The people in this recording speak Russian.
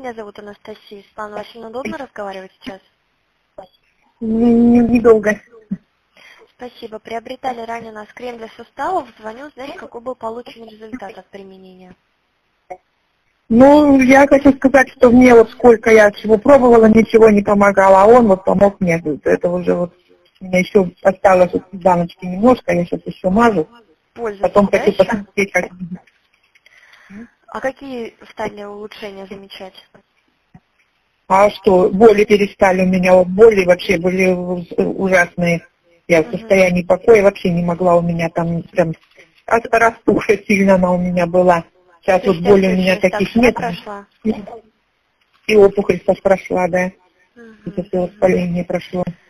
Меня зовут Анастасия. Светлана Васильевна, удобно разговаривать сейчас? Недолго. Спасибо. Приобретали ранее у нас крем для суставов. Звоню узнать, какой был получен результат от применения. Ну, я хочу сказать, что мне вот сколько я чего пробовала, ничего не помогало, а он вот помог мне. Это уже вот у меня еще осталось вот баночки немножко, я сейчас еще мажу. Потом Пользуетесь, да, хочу еще? посмотреть, как... А какие стали улучшения замечать? А что, боли перестали у меня, вот боли вообще были ужасные. Я в состоянии покоя вообще не могла, у меня там прям распухшая сильно она у меня была. Сейчас вот боли у меня таких нет. Прошла? И опухоль прошла, да. Мгм. Это все воспаление прошло.